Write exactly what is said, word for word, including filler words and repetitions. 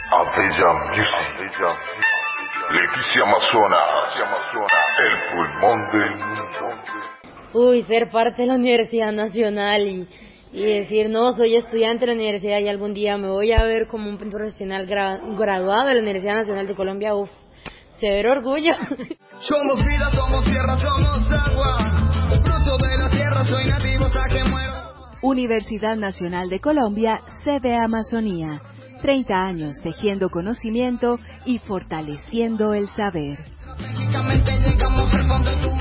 Bella Music, Leticia Amazona, el pulmón del mundo. Uy, ser parte de la Universidad Nacional y, y decir, no, soy estudiante de la universidad y algún día me voy a ver como un profesional gra graduado de la Universidad Nacional de Colombia, uff, severo orgullo. Somos vida, somos tierra, somos agua, fruto de la tierra, soy nativo hasta que muero. Universidad Nacional de Colombia, sede Amazonía. treinta años tejiendo conocimiento y fortaleciendo el saber. Llegamos al fondo de tu